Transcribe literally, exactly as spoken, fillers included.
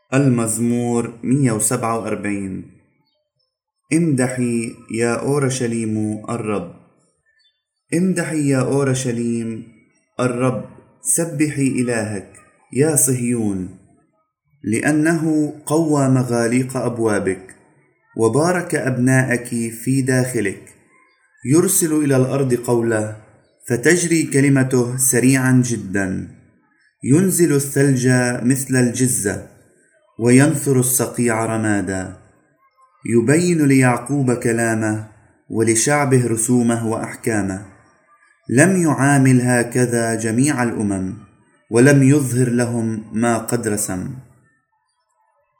المزمور مئة وسبعة وأربعين. امدحي يا أورشليم الرب. امدحي يا أورشليم الرب، سبحي إلهك يا صهيون، لأنه قوى مغاليق أبوابك وبارك أبناءك في داخلك. يرسل إلى الأرض قوله فتجري كلمته سريعا جدا. ينزل الثلج مثل الجزة وينثر الصقيع رمادا. يبين ليعقوب كلامه ولشعبه رسومه وأحكامه. لم يعامل هكذا جميع الأمم، ولم يظهر لهم ما قد رسم.